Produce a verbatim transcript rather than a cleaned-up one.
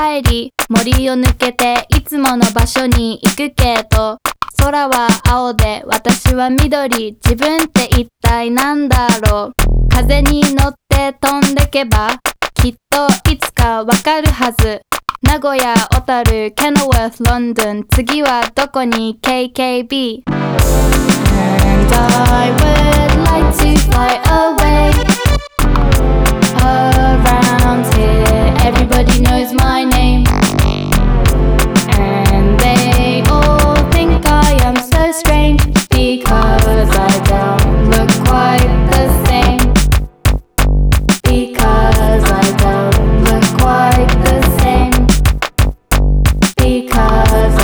帰り森を抜けていつもの場所に行くけど空は青で私は緑自分って一体なんだろう風に乗って飛んでけばきっといつかわかるはず名古屋、小樽、ケノウォース、ロンドン次はどこに ケーケービー And I would like to fly away Around here everybody knows my name And they all think I am so strange Because I don't look quite the same Because I don't look quite the same Because